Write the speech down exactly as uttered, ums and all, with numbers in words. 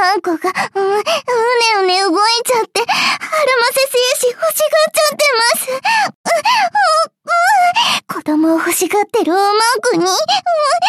マンコが、うん、うねうね動いちゃって、アルマセ精子欲しがっちゃってます。う、う、う、子供を欲しがってるマンコに、うん、